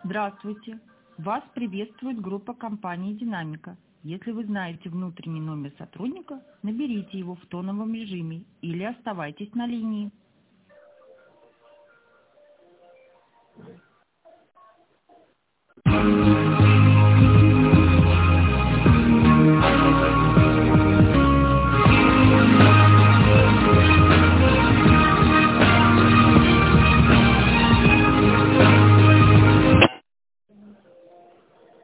Здравствуйте! Вас приветствует группа компании «Динамика». Если вы знаете внутренний номер сотрудника, наберите его в тоновом режиме или оставайтесь на линии.